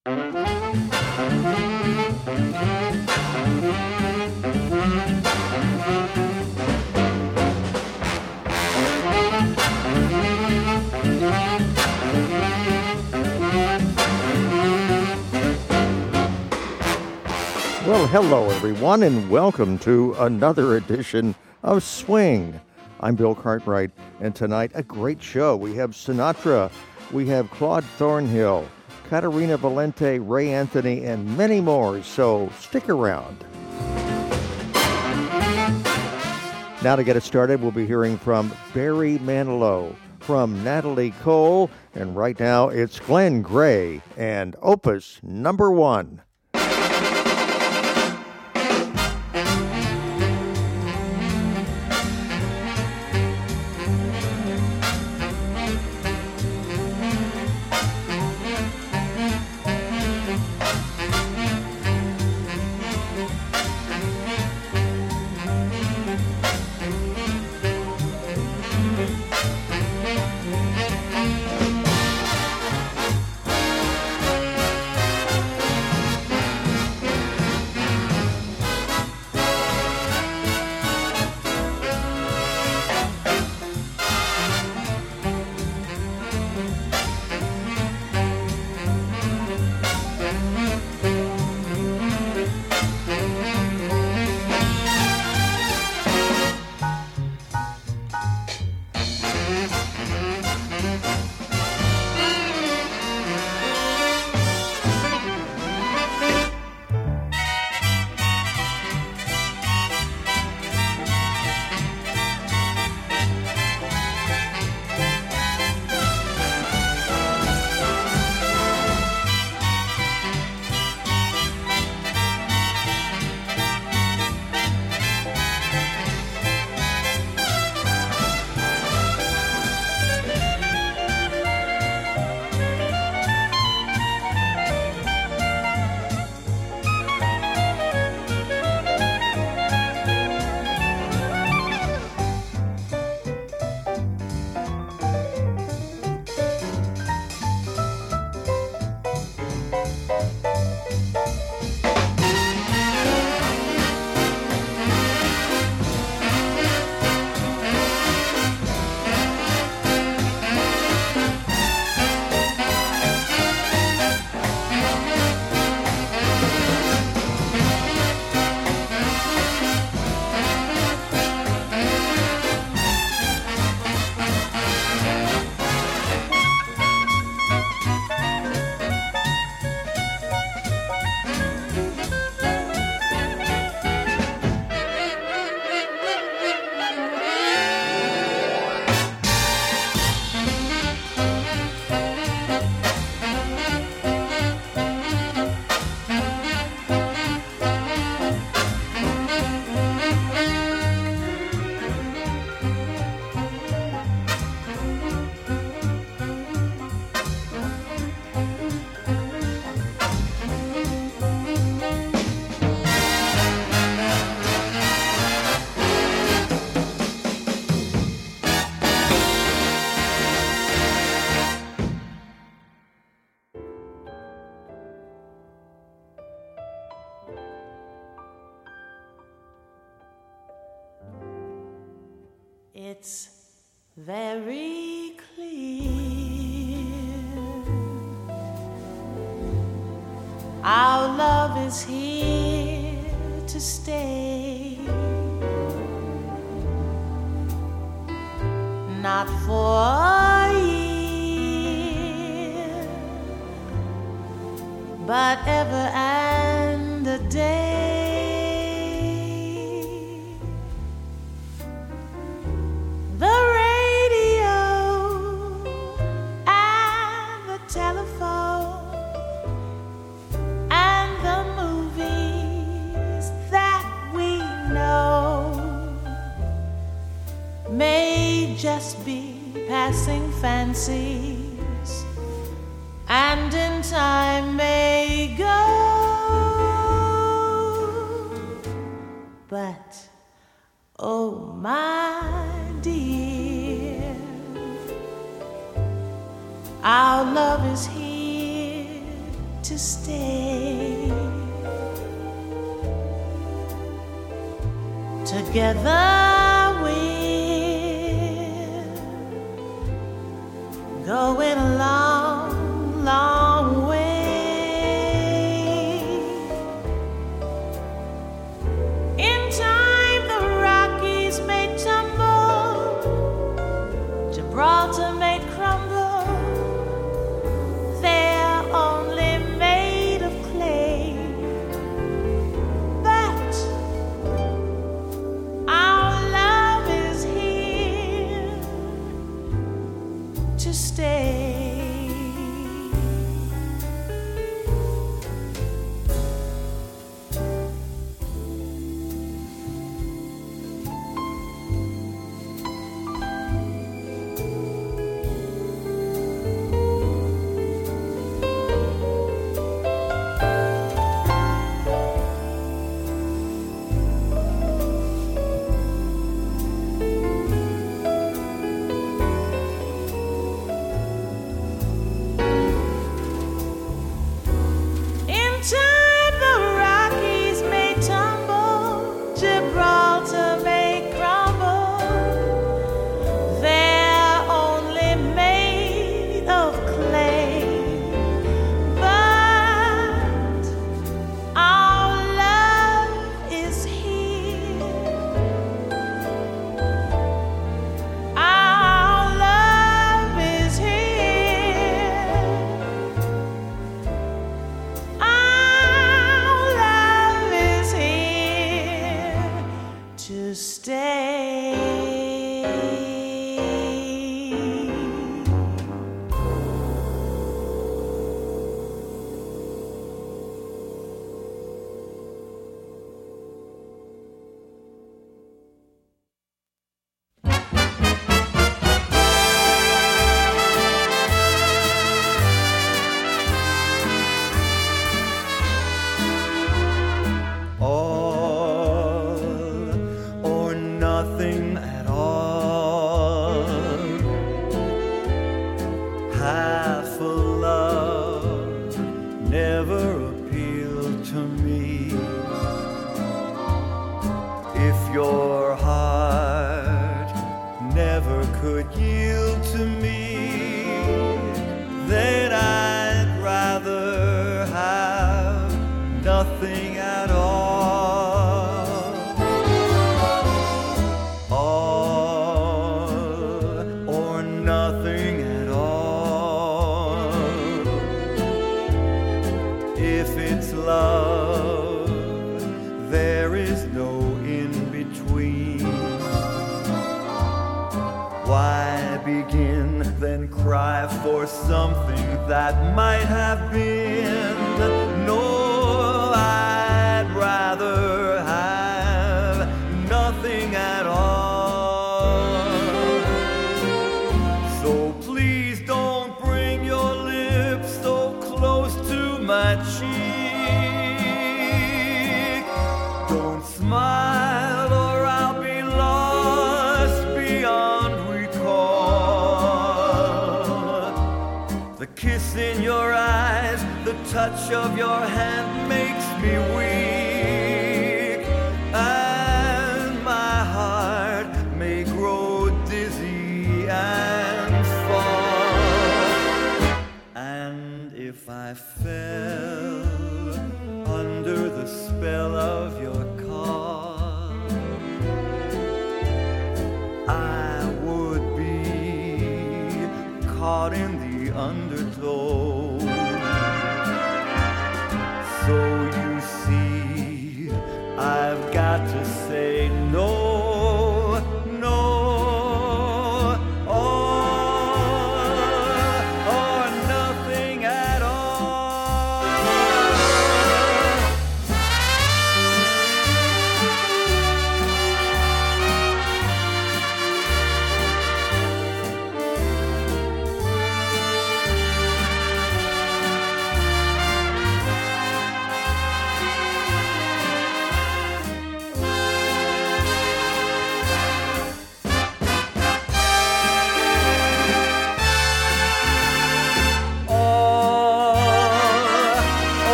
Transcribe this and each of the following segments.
Well, hello, everyone, and welcome to another edition of Swing. I'm Bill Cartwright, and tonight, a great show. We have Sinatra, we have Claude Thornhill, Caterina Valente, Ray Anthony, and many more, so stick around. Now to get us started, we'll be hearing from Barry Manilow, from Natalie Cole, and right now it's Glenn Gray and Opus Number 1. It's very clear our love is here to stay, not for a year, but ever and a day. Just be passing fancies, and in time may go. But, oh my dear, our love is here to to stay. Together we're going a long, long way. In time the Rockies may tumble, Gibraltar may crumble. They're only made of clay, but our love is here to stay. In time the Rockies may tumble, Gibraltar may crumble. They're only made of clay, but our love is here. Our love is here. Our love is here to stay. All or nothing at all. Half a love never appealed to me. If your heart never could yield to me, then I'd rather have nothing at all. All or nothing at all. If it's love, there is no in between. Why begin, then cry for something that might have been? No, I'd rather have nothing at all. So please don't bring your lips so close to my cheek. Don't smile or I'll be lost beyond recall. The kiss in your eyes, the touch of your hand makes me weak, and my heart may grow dizzy and fall. And if I fell under the spell of your call, I would be caught in the undertow. So you see,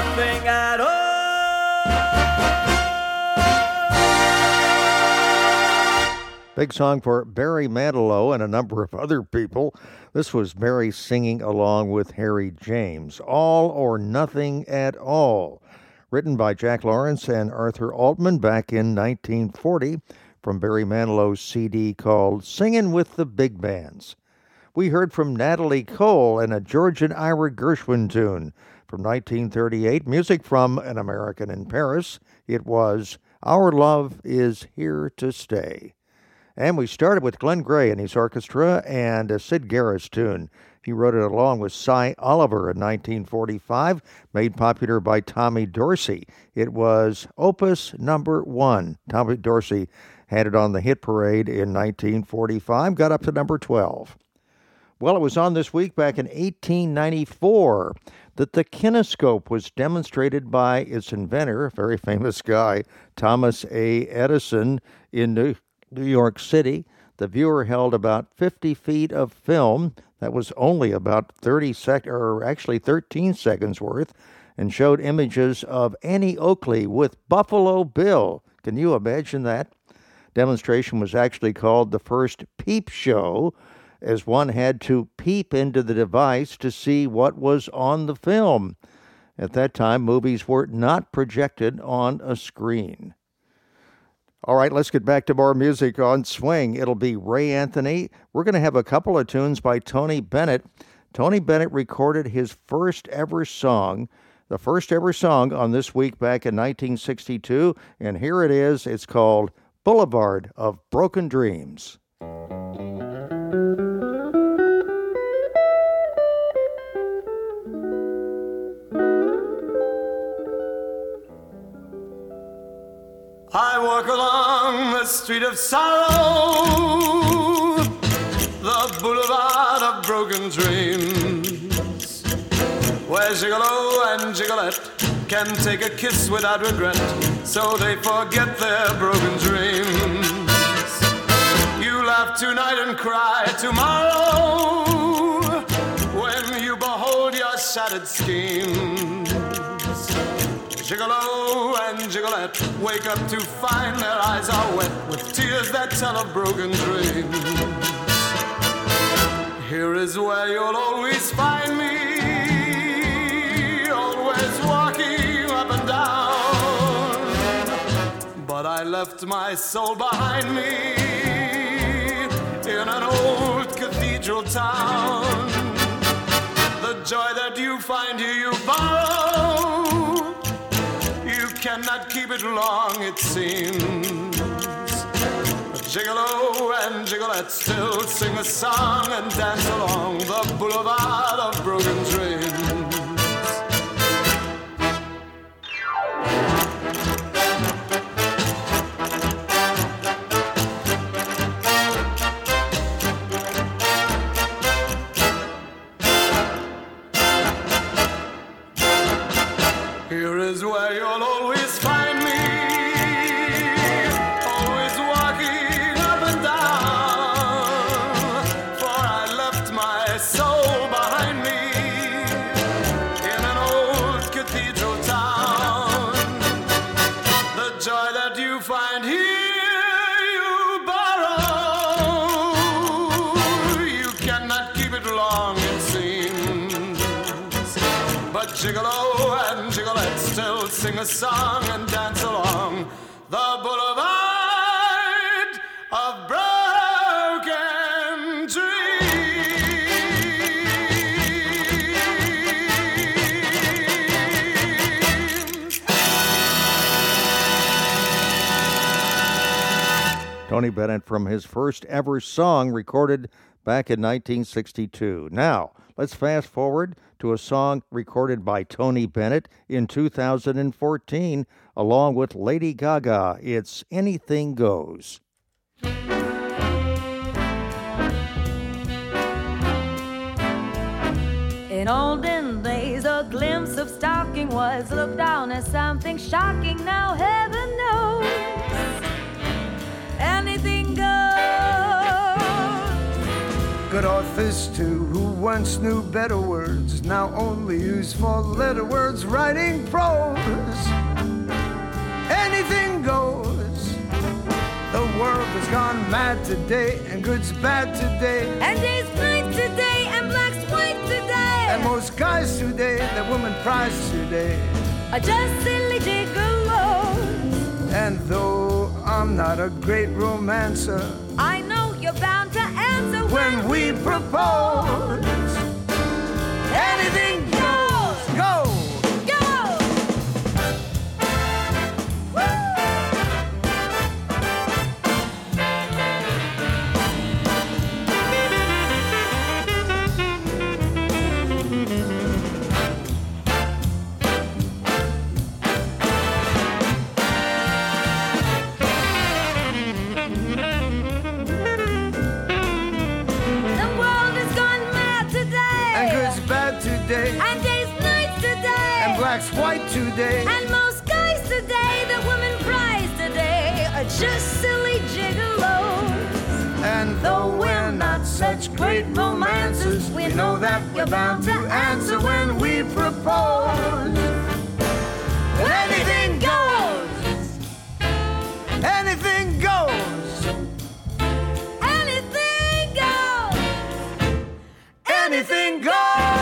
nothing at all. Big song for Barry Manilow and a number of other people. This was Mary singing along with Harry James. All or Nothing at All. Written by Jack Lawrence and Arthur Altman back in 1940 from Barry Manilow's CD called Singin' with the Big Bands. We heard from Natalie Cole and a Georgian Ira Gershwin tune from 1938, music from An American in Paris. It was Our Love Is Here to Stay. And we started with Glenn Gray and his orchestra and a Sid Garris tune. He wrote it along with Cy Oliver in 1945, made popular by Tommy Dorsey. It was Opus number 1. Tommy Dorsey had it on the hit parade in 1945, got up to number 12. Well, it was on this week back in 1894 that the kinescope was demonstrated by its inventor, a very famous guy, Thomas A. Edison, in New York City. The viewer held about 50 feet of film that was only about 13 seconds worth, and showed images of Annie Oakley with Buffalo Bill. Can you imagine that? Demonstration was actually called the first peep show, as one had to peep into the device to see what was on the film. At that time, movies were not projected on a screen. All right, let's get back to more music on Swing. It'll be Ray Anthony. We're going to have a couple of tunes by Tony Bennett. Tony Bennett recorded his first ever song, the first ever song on This Week back in 1962, and here it is. It's called Boulevard of Broken Dreams. I walk along the street of sorrow, the boulevard of broken dreams, where gigolo and gigolette can take a kiss without regret, so they forget their broken dreams. You laugh tonight and cry tomorrow when you behold your shattered schemes. Gigolo and gigolette wake up to find their eyes are wet with tears that tell of broken dreams. Here is where you'll always find me, always walking up and down. But I left my soul behind me in an old cathedral town. The joy that you find here you borrow, cannot keep it long, it seems. Gigolo and gigolette still sing a song and dance along the boulevard of broken dreams. Here is where you'll always find me, always walking up and down, for I left my soul behind me in an old cathedral town. The joy that you find here you borrow, you cannot keep it long, it seems. But gigolo and gigolette still sing a song and dance along the boulevard of broken dreams. Tony Bennett from his first ever song recorded back in 1962. Now, let's fast forward to a song recorded by Tony Bennett in 2014, along with Lady Gaga. It's Anything Goes. In olden days, a glimpse of stalking was looked on as something shocking. Now heaven knows, anything goes. Good authors too, who once knew better words, now only use four-letter words writing prose. Anything goes. The world has gone mad today, and good's bad today, and day's night today, and black's white today. And most guys today, that woman prize today, are just silly gigolos. And though I'm not a great romancer, I know you're bound to answer when we propose. Anything goes. Go! And days, nights today, and black's white today, and most guys today, the woman prize today, are just silly gigolos. And though we're not such great romancers, we know that we're bound to answer when we propose. Anything goes. Anything goes. Anything goes. Anything goes.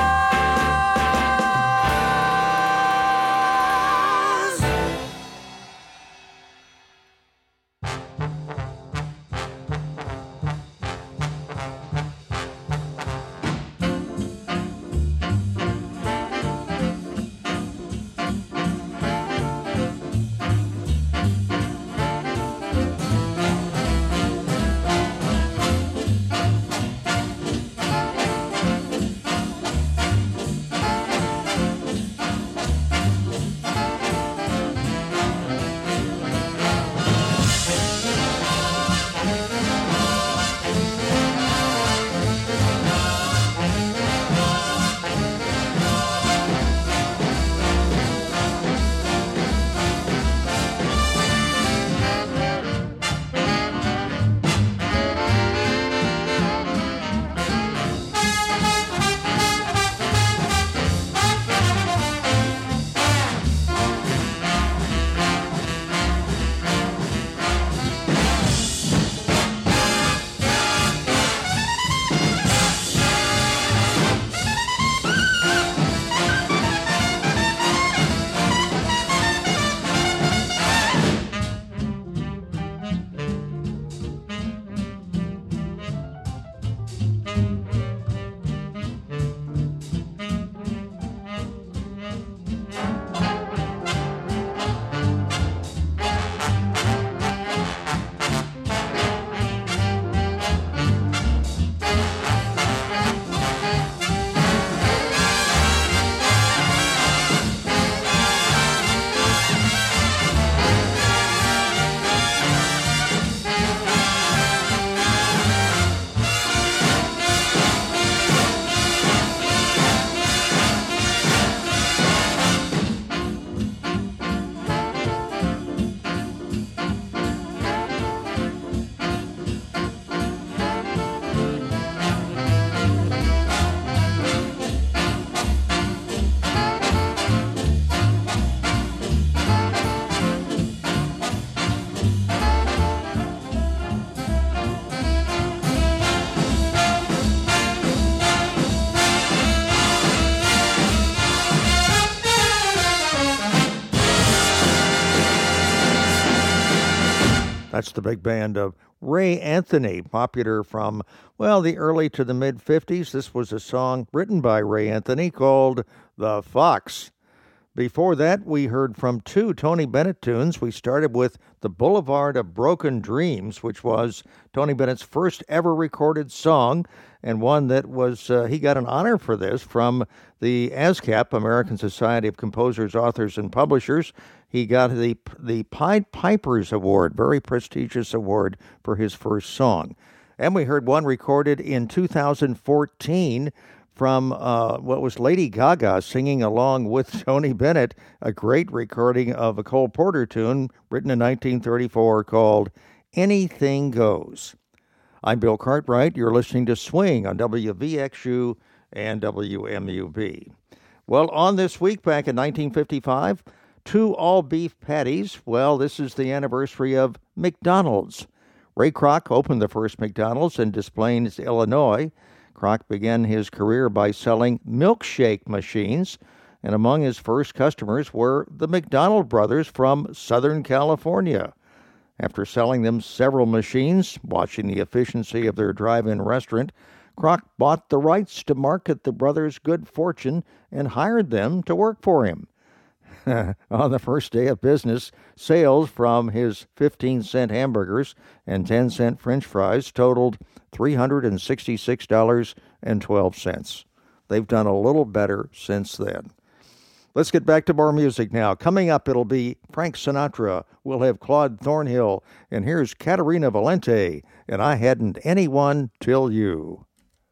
That's the big band of Ray Anthony, popular from, well, the early to the mid-50s. This was a song written by Ray Anthony called The Fox. Before that, we heard from two Tony Bennett tunes. We started with The Boulevard of Broken Dreams, which was Tony Bennett's first ever recorded song, and one that was, he got an honor for this from the ASCAP, American Society of Composers, Authors, and Publishers. He got the Pied Pipers Award, very prestigious award for his first song. And we heard one recorded in 2014 from what was Lady Gaga singing along with Tony Bennett, a great recording of a Cole Porter tune written in 1934 called Anything Goes. I'm Bill Cartwright. You're listening to Swing on WVXU and WMUB. Well, on this week back in 1955, 2 all-beef patties. Well, this is the anniversary of McDonald's. Ray Kroc opened the first McDonald's in Des Plaines, Illinois. Kroc began his career by selling milkshake machines, and among his first customers were the McDonald brothers from Southern California. After selling them several machines, watching the efficiency of their drive-in restaurant, Kroc bought the rights to market the brothers' good fortune and hired them to work for him. On the first day of business, sales from his 15-cent hamburgers and 10-cent French fries totaled $366.12. They've done a little better since then. Let's get back to more music now. Coming up, it'll be Frank Sinatra. We'll have Claude Thornhill. And here's Caterina Valente, and I Hadn't Anyone Till You.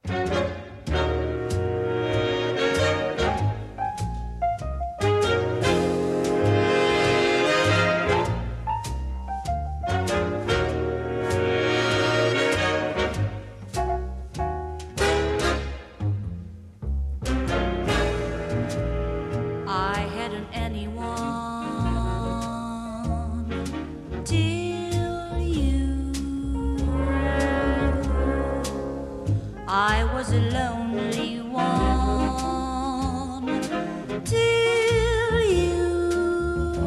I was a lonely one till you.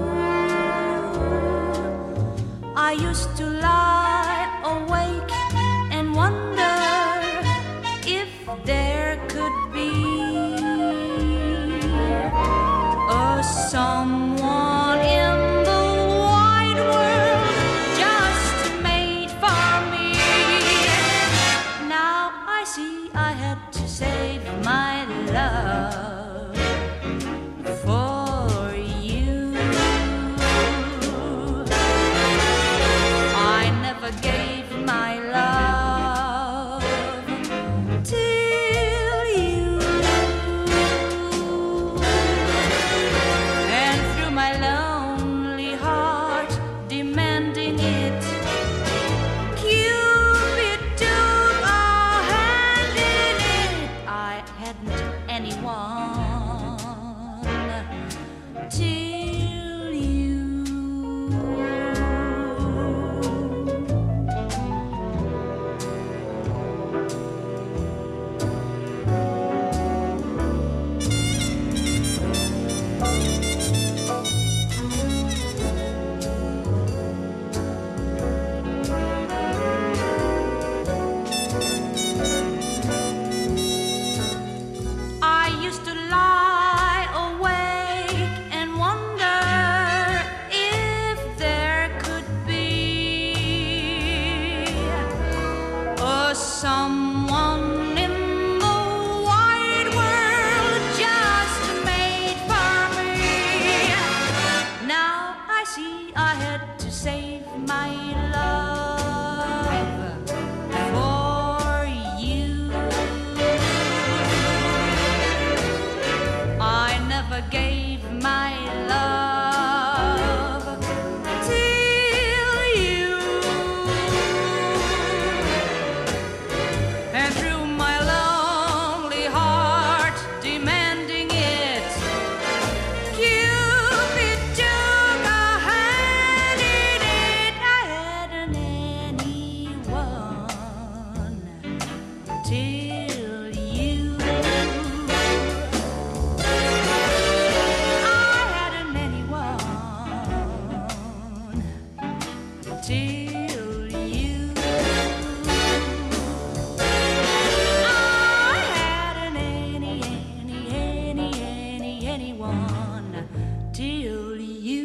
I used to lie awake and wonder if there could be a someone in the wide world just made for me. Now I see I had to save my love for you. I never gave my love till you. And through my lonely heart demanding it, Cupid took a hand in it. I hadn't anyone till you. I used to lie awake and wonder if there could be a someone in the wide world just made for me. Now I see I had to save my love for you. I never gave my love till you. And through my lonely heart demanding it, Cupid took a hand in it. I hadn't anyone till you. I hadn't anyone till you. I hadn't anyone till you.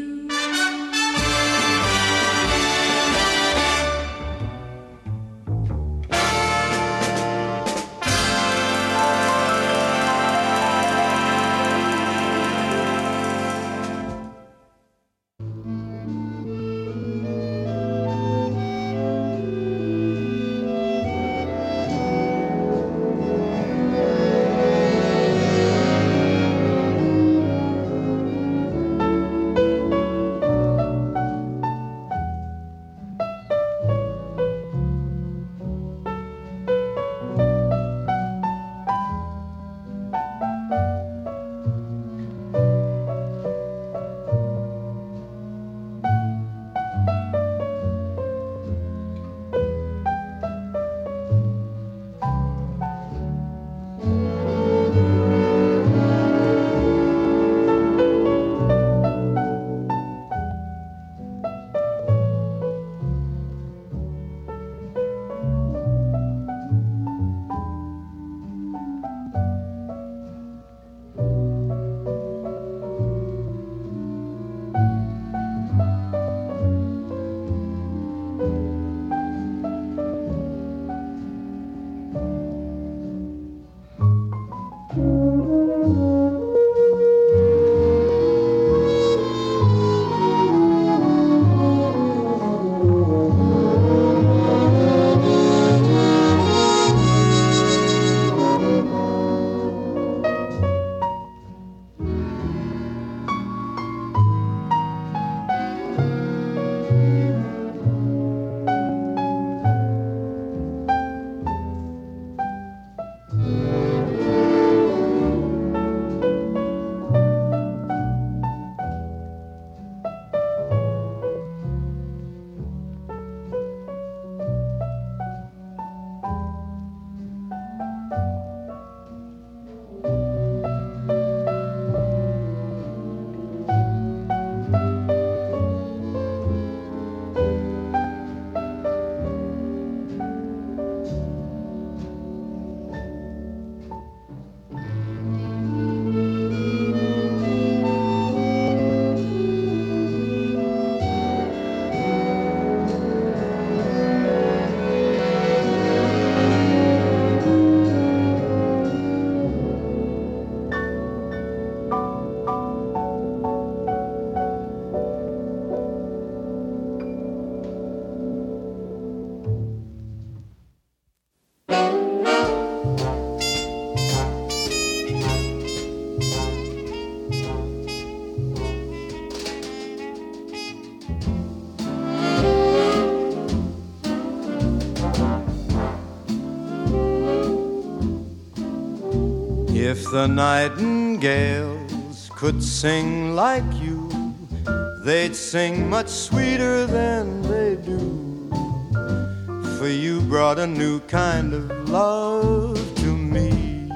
If the nightingales could sing like you, they'd sing much sweeter than they do. For you brought a new kind of love to me.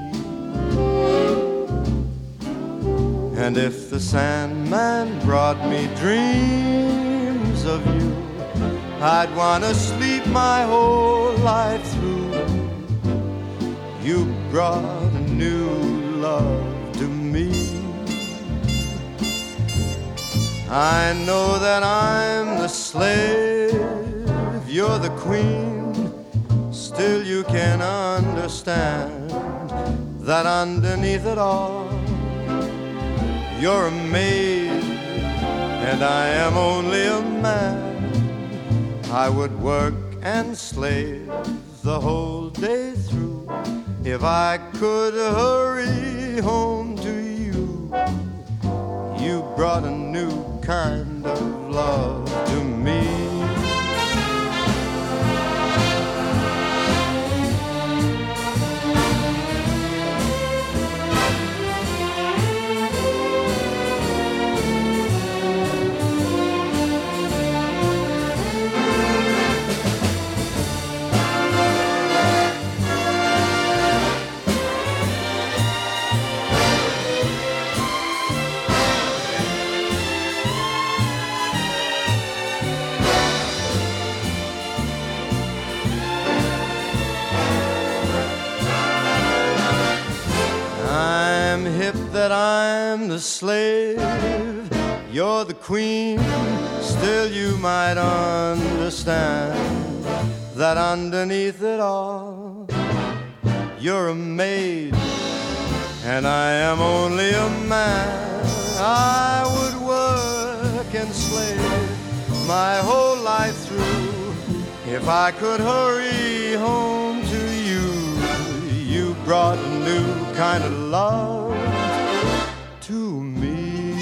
And if the Sandman brought me dreams of you, I'd want to sleep my whole life through. You brought a new love to me. I know that I'm the slave, you're the queen. Still you can understand that underneath it all, you're a maid and I am only a man. I would work and slave the whole day through if I could hurry home to you. You brought a new kind of love to me. That I'm the slave, you're the queen. Still you might understand that underneath it all, you're a maid and I am only a man. I would work and slave my whole life through if I could hurry home to you. You brought a new kind of love to me.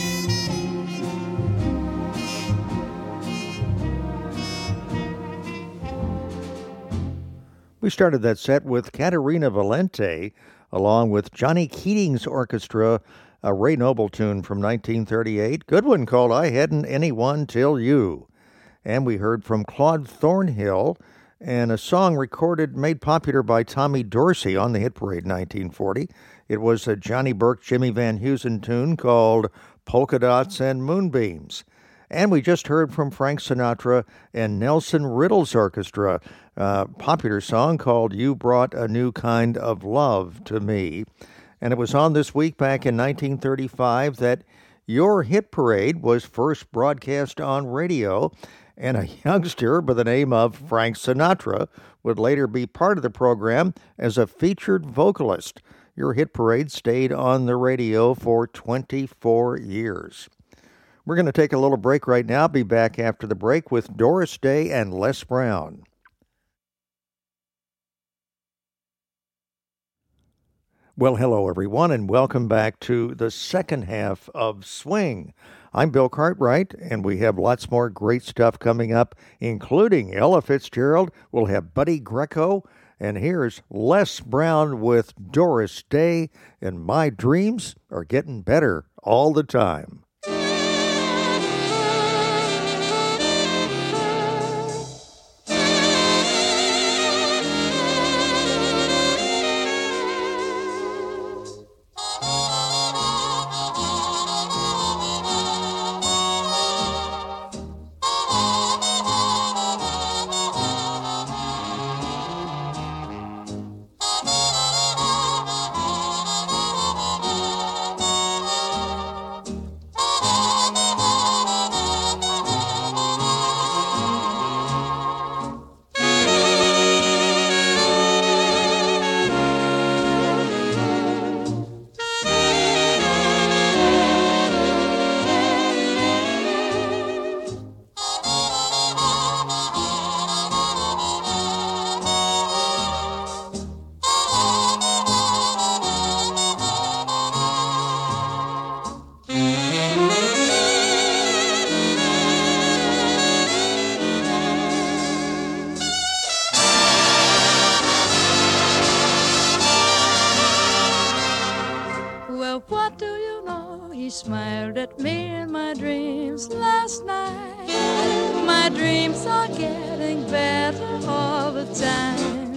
We started that set with Caterina Valente, along with Johnny Keating's orchestra, a Ray Noble tune from 1938. Good one called I Hadn't Anyone Till You. And we heard from Claude Thornhill, and a song recorded, made popular by Tommy Dorsey on the Hit Parade 1940. It was a Johnny Burke, Jimmy Van Heusen tune called Polka Dots and Moonbeams. And we just heard from Frank Sinatra and Nelson Riddle's orchestra, a popular song called You Brought a New Kind of Love to Me. And it was on this week back in 1935 that your Hit Parade was first broadcast on radio, and a youngster by the name of Frank Sinatra would later be part of the program as a featured vocalist. Your Hit Parade stayed on the radio for 24 years. We're going to take a little break right now. Be back after the break with Doris Day and Les Brown. Well, hello, everyone, and welcome back to the second half of Swing. I'm Bill Cartwright, and we have lots more great stuff coming up, including Ella Fitzgerald. We'll have Buddy Greco, and here's Les Brown with Doris Day, and my dreams are getting better all the time. smiled at me in my dreams last night. My dreams are getting better all the time.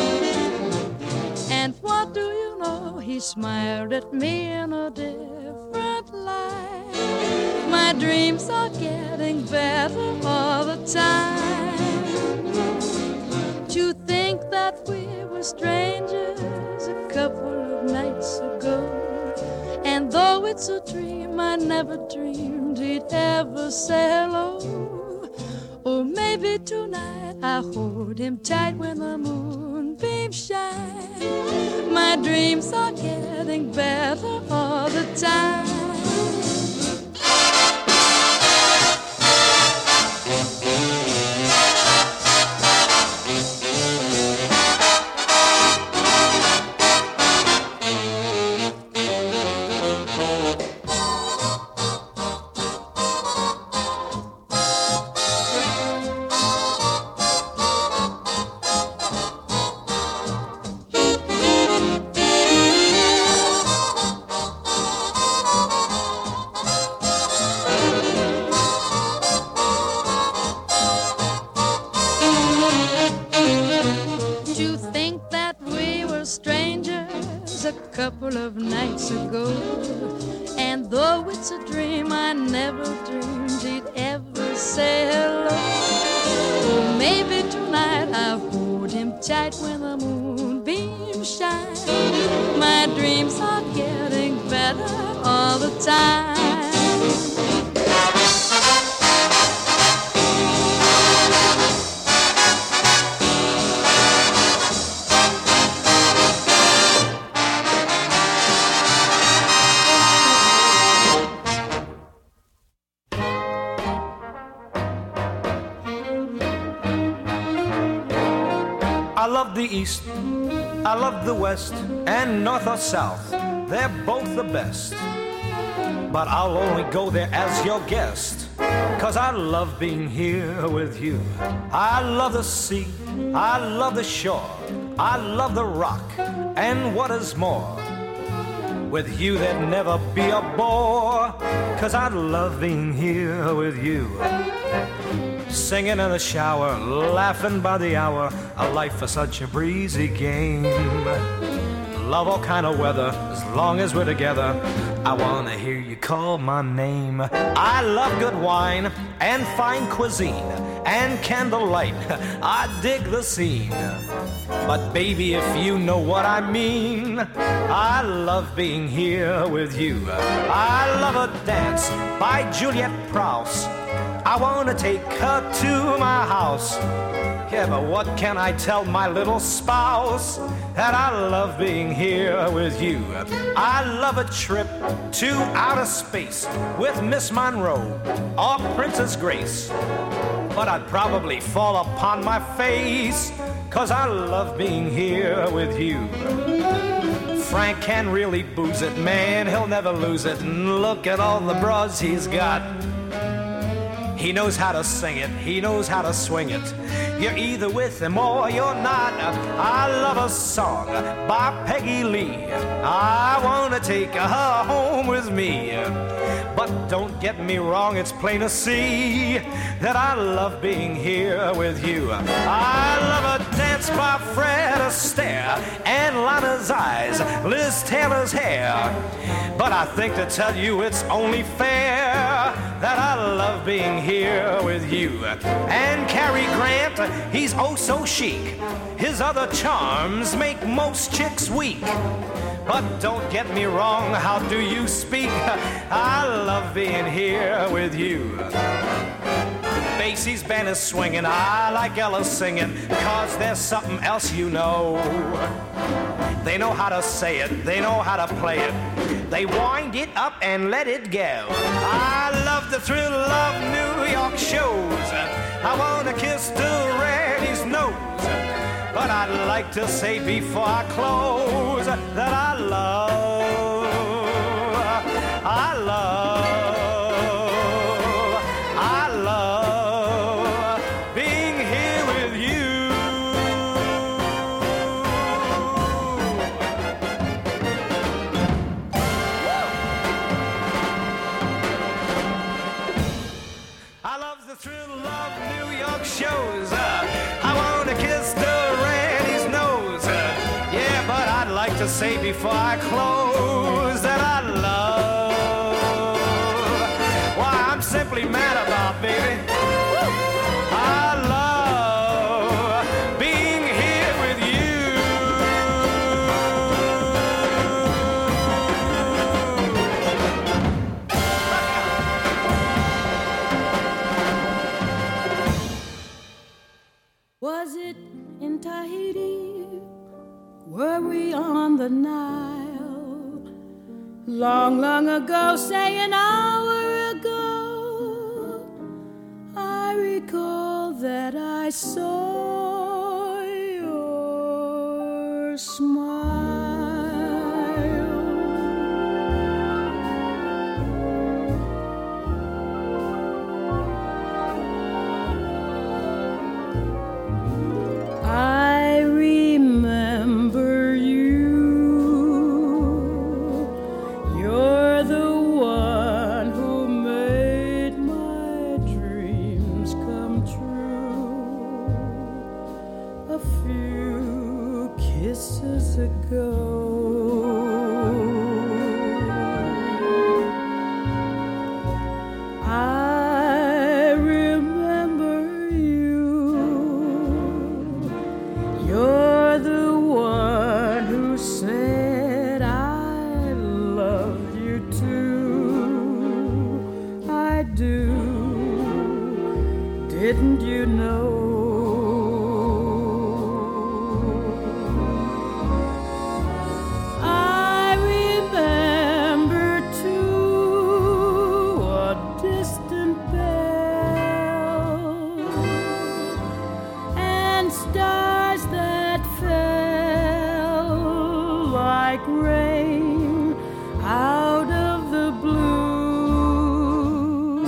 And what do you know? He smiled at me in a different light. My dreams are getting better all the time. To think that we were strangers a couple of nights ago, and though it's a dream, I never dreamed he'd ever say hello. Or maybe tonight I hold him tight when the moonbeams shine. My dreams are getting better all the time. I love the West and North or South, they're both the best. But I'll only go there as your guest, 'cause I love being here with you. I love the sea, I love the shore, I love the rock, and what is more, with you there'd never be a bore, 'cause I love being here with you. Singing in the shower, laughing by the hour, a life for such a breezy game. Love all kind of weather, as long as we're together, I wanna hear you call my name. I love good wine and fine cuisine and candlelight, I dig the scene. But baby, if you know what I mean, I love being here with you. I love a dance by Juliet Prowse, I wanna take her to my house. Yeah, but what can I tell my little spouse? That I love being here with you. I love a trip to outer space with Miss Monroe or Princess Grace, but I'd probably fall upon my face, 'cause I love being here with you. Frank can really booze it, man, he'll never lose it. And look at all the bras he's got. He knows how to sing it, he knows how to swing it. You're either with him or you're not. I love a song by Peggy Lee, I wanna take her home with me. But don't get me wrong, it's plain to see that I love being here with you. I love a dance by Fred Astaire and Lana's eyes, Liz Taylor's hair. But I think to tell you it's only fair that I love being here with you. And Cary Grant, he's oh so chic, his other charms make most chicks weak. But don't get me wrong, how do you speak? I love being here with you. Basie's band is swinging, I like Ella singing, 'cause there's something else you know. They know how to say it, they know how to play it. They wind it up and let it go. I love the thrill of New York shows. I wanna kiss Randy's nose. But I'd like to say before I close that I love being here with you. say before I close that I love. Why, I'm simply mad about, baby. I love being here with you. Was it in Tahiti? Were we on the Nile? Long, long ago, say an hour ago, I recall that I saw your smile. I remember you. You're the one who made my dreams come true. A few kisses ago. I remember you. You're the one who said I love you too. I do. Didn't you know? I remember too a distant bell and stars that fell like rain out of the blue.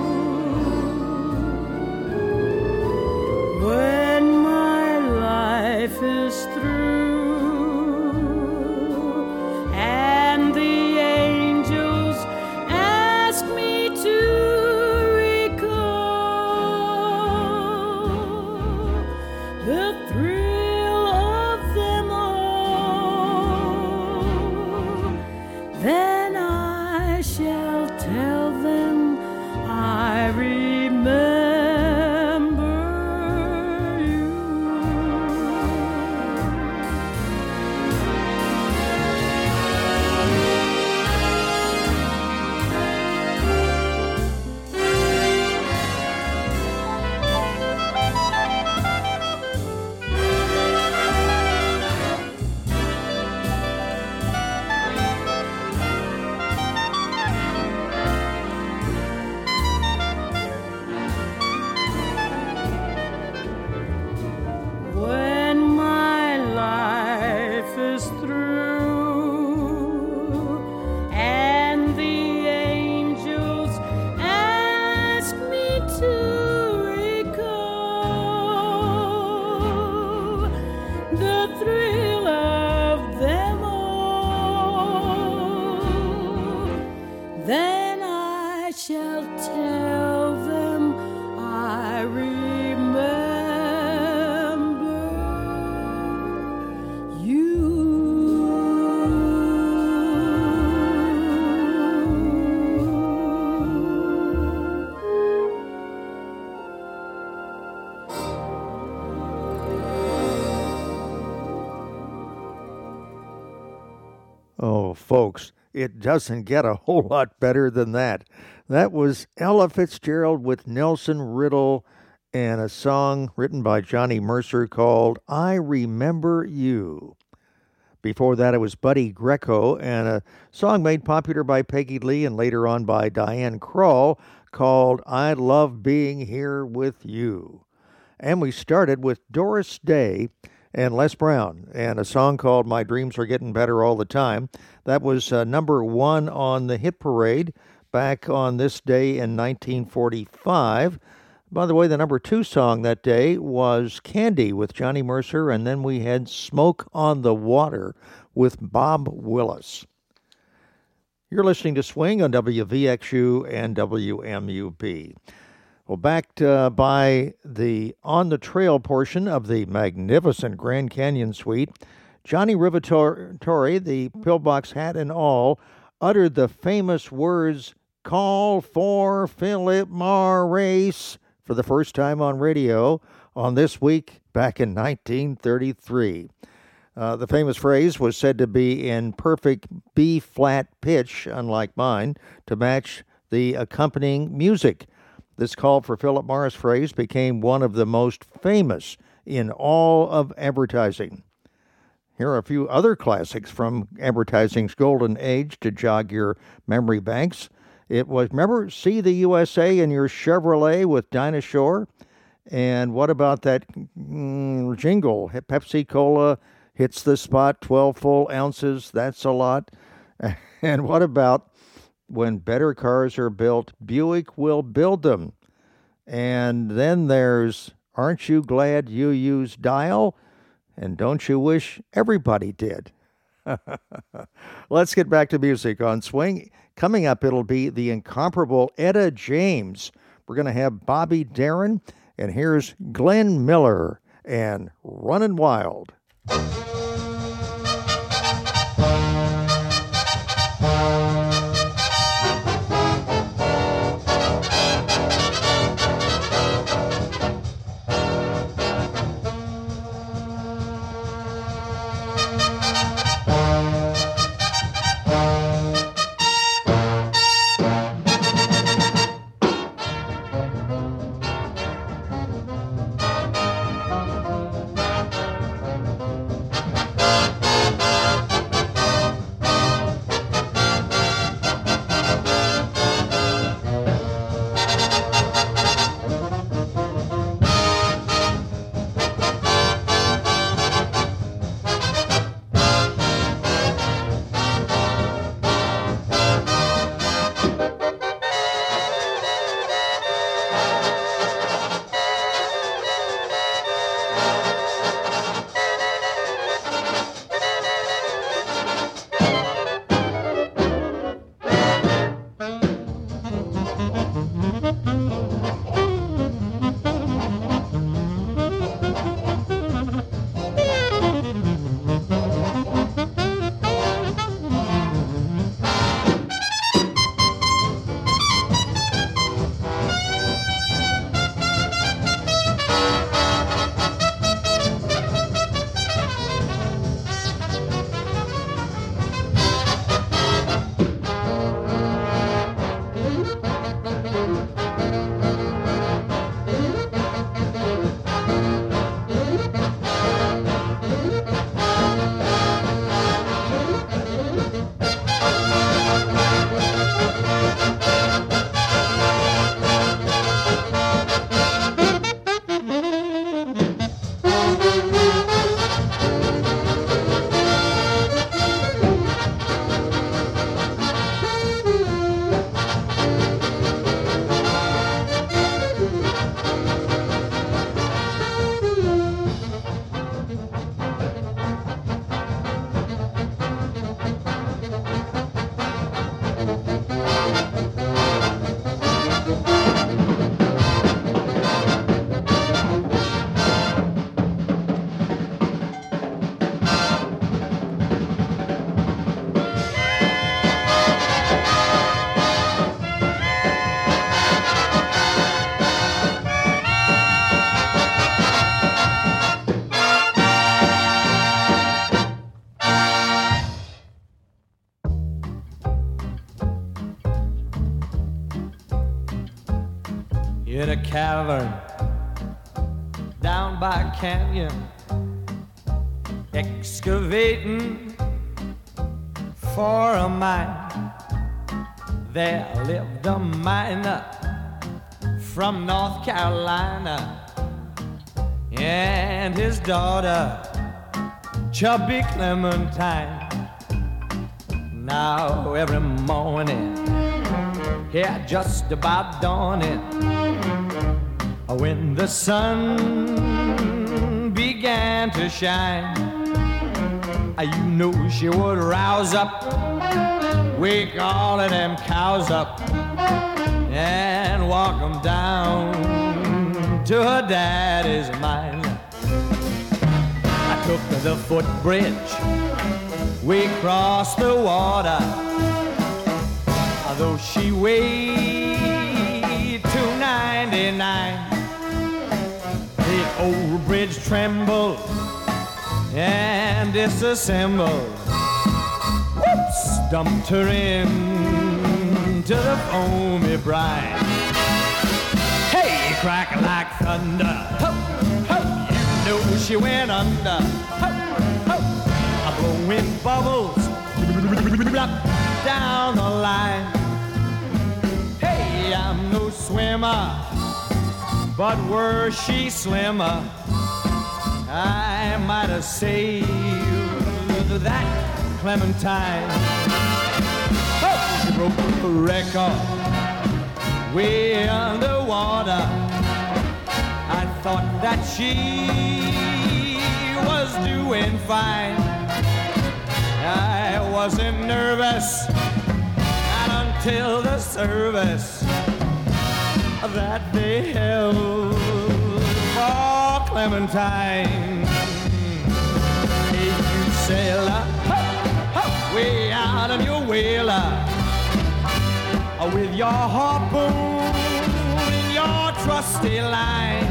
When my life is through and the angels ask me to recall the thrill of them all, then I shall tell them I remember you. When my life is through and the angels ask me to recall the thrill of them all, then I shall tell them I remember you. Oh, folks, it doesn't get a whole lot better than that. That was Ella Fitzgerald with Nelson Riddle and a song written by Johnny Mercer called I Remember You. Before that, it was Buddy Greco and a song made popular by Peggy Lee and later on by Diane Krall called I Love Being Here With You. And we started with Doris Day and Les Brown and a song called My Dreams Are Getting Better All the Time. That was number one on the hit parade back on this day in 1945. By the way, the number two song that day was Candy with Johnny Mercer, and then we had Smoke on the Water with Bob Willis. You're listening to Swing on WVXU and WMUB. Well, backed by the On the Trail portion of the magnificent Grand Canyon Suite, Johnny Rivatore, the pillbox hat and all, uttered the famous words, "Call for Philip Morris," for the first time on radio on This Week back in 1933. The famous phrase was said to be in perfect B-flat pitch, unlike mine, to match the accompanying music. This call for Philip Morris phrase became one of the most famous in all of advertising. Here are a few other classics from advertising's golden age to jog your memory banks. It was, remember, See the USA in your Chevrolet with Dinah Shore? And what about that jingle, Pepsi Cola hits the spot, 12 full ounces, that's a lot. And what about when better cars are built, Buick will build them. And then there's, aren't you glad you used Dial? And don't you wish everybody did? Let's get back to music on Swing. Coming up, it'll be the incomparable Etta James. We're going to have Bobby Darin, and here's Glenn Miller and Runnin' Wild. In a cavern down by a canyon, excavating for a mine, there lived a miner from North Carolina and his daughter, Chubby Clementine. Now every morning, yeah, just about dawning, when the sun began to shine, you knew she would rouse up, wake all of them cows up, and walk them down to her daddy's mine. took the footbridge. We crossed the water. Though she weighed 299, the old bridge trembled and disassembled. Whoops! Dumped her into the foamy brine. Hey, crack like thunder. Ho, ho, you know she went under. Ho, ho, blowing bubbles down the line. Hey, I'm no swimmer, but were she slimmer, I might have saved that Clementine. Oh, she broke the record way underwater. I thought that she was doing fine. I wasn't nervous, not until the service that they held for Clementine. Hey, you sailor, way out of your whaler, with your harpoon in your trusty line.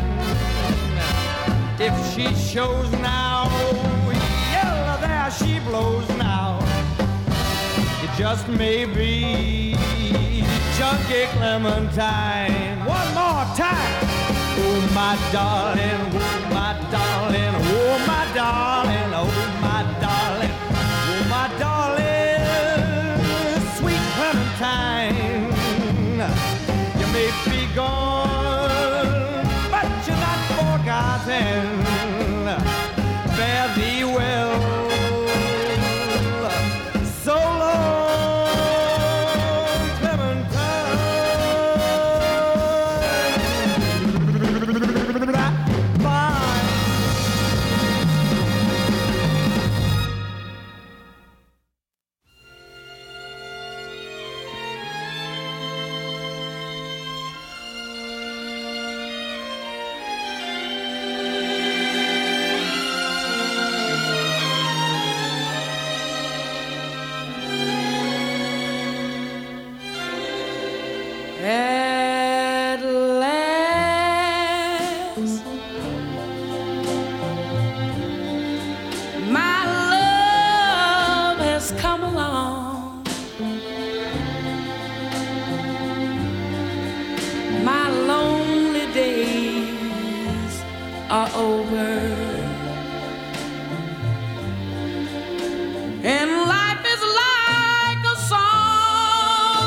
If she shows now, yell, there she blows now. It just may be Chunky Clementine. One more time. Oh, my darling, oh, my darling, oh, my darling, oh, my darling, oh, my darling, sweet Clementine. You may be gone, but you're not forgotten. Fare thee well. So long, Clementine. Bye. At last, my love has come along. My lonely days are over, and life is like a song.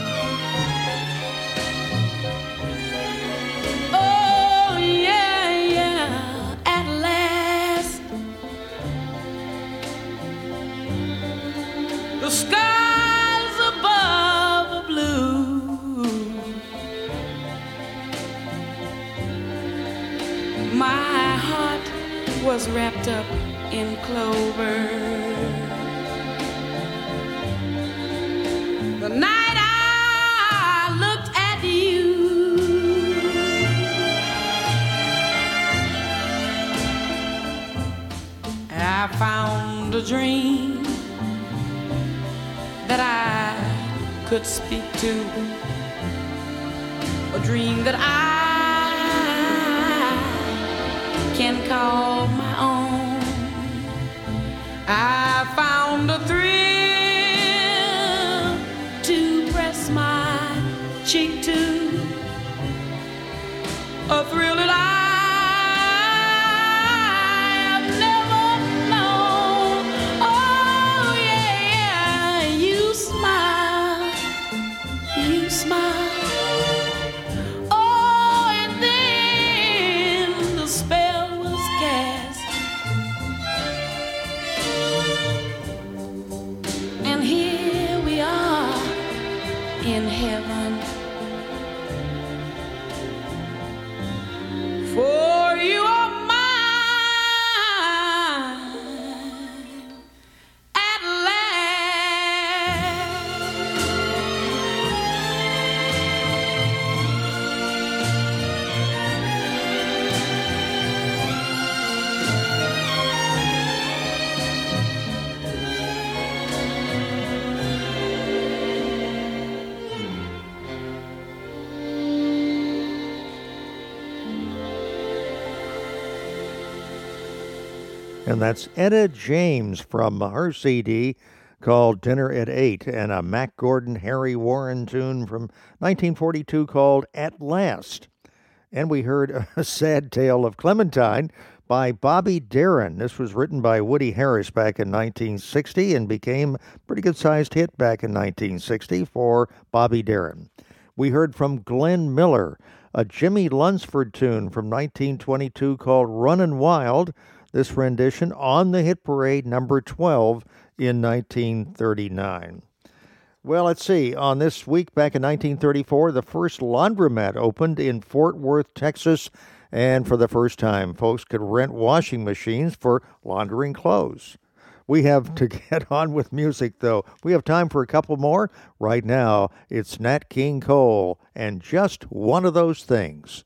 Oh yeah, yeah, at last the skies above are blue. My heart was wrapped up in clover. The night I looked at you, I found a dream that I could speak to, a dream that I can call my own. I found a thrill to press my cheek to, a thrill that I have never known. Oh yeah, you smile, you smile. Oh, and then the spell was cast, and here we are in heaven. And that's Etta James from her CD called Dinner at 8, and a Mac Gordon, Harry Warren tune from 1942 called At Last. And we heard A Sad Tale of Clementine by Bobby Darin. This was written by Woody Harris back in 1960 and became a pretty good-sized hit back in 1960 for Bobby Darin. We heard from Glenn Miller, a Jimmy Lunsford tune from 1922 called Runnin' Wild. This rendition on the hit parade number 12 in 1939. Well, let's see. On this week back in 1934, the first laundromat opened in Fort Worth, Texas, and for the first time, folks could rent washing machines for laundering clothes. We have to get on with music, though. We have time for a couple more. Right now, it's Nat King Cole and Just One of Those Things.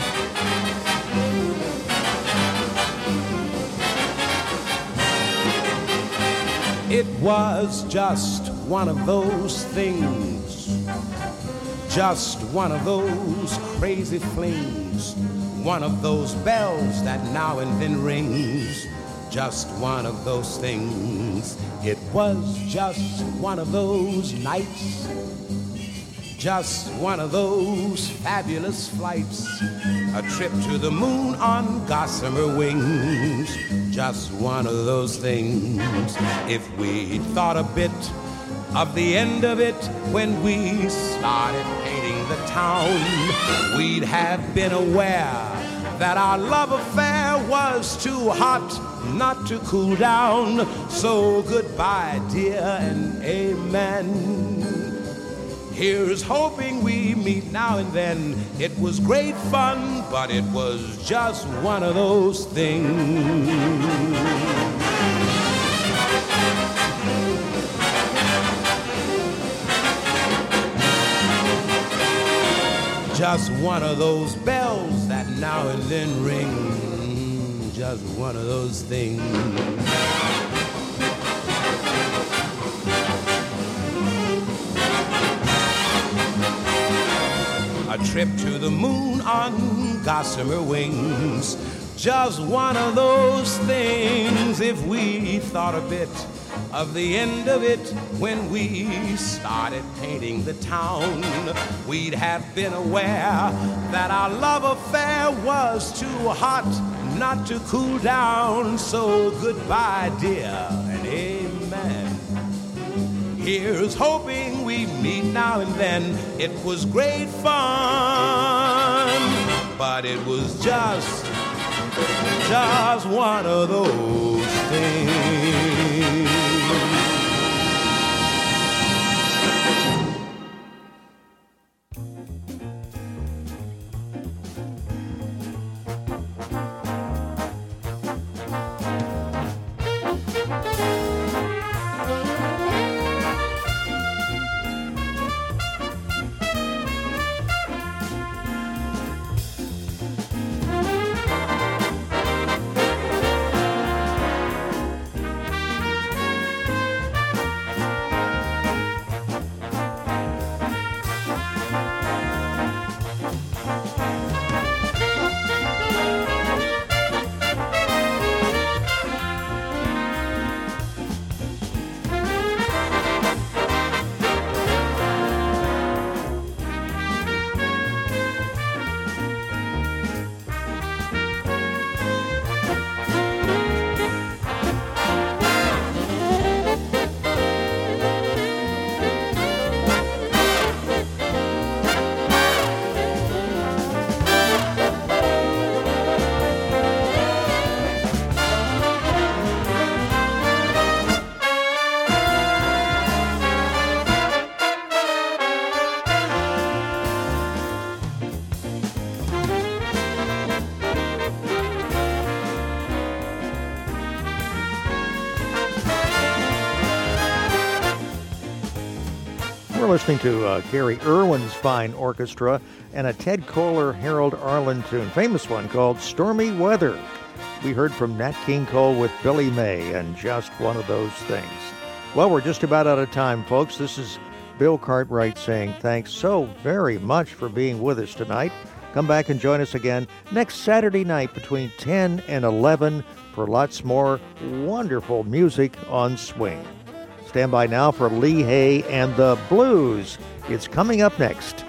It was just one of those things, just one of those crazy flings, one of those bells that now and then rings, just one of those things. It was just one of those nights, just one of those fabulous flights, a trip to the moon on gossamer wings, just one of those things. If we thought a bit of the end of it when we started painting the town, we'd have been aware that our love affair was too hot not to cool down. So goodbye, dear, and amen. Here's hoping we meet now and then. It was great fun, but it was just one of those things. Just one of those bells that now and then ring. Just one of those things. A trip to the moon on gossamer wings. Just one of those things. If we thought a bit of the end of it when we started painting the town, we'd have been aware that our love affair was too hot not to cool down. So goodbye, dear, and amen. Here's hoping we meet now and then. It was great fun, but it was just one of those things. We're listening to Gary Irwin's fine orchestra and a Ted Koehler, Harold Arlen tune, famous one called Stormy Weather. We heard from Nat King Cole with Billy May and Just One of Those Things. Well, we're just about out of time, folks. This is Bill Cartwright saying thanks so very much for being with us tonight. Come back and join us again next Saturday night between 10 and 11 for lots more wonderful music on swing. Stand by now for Lee Hay and the Blues. It's coming up next.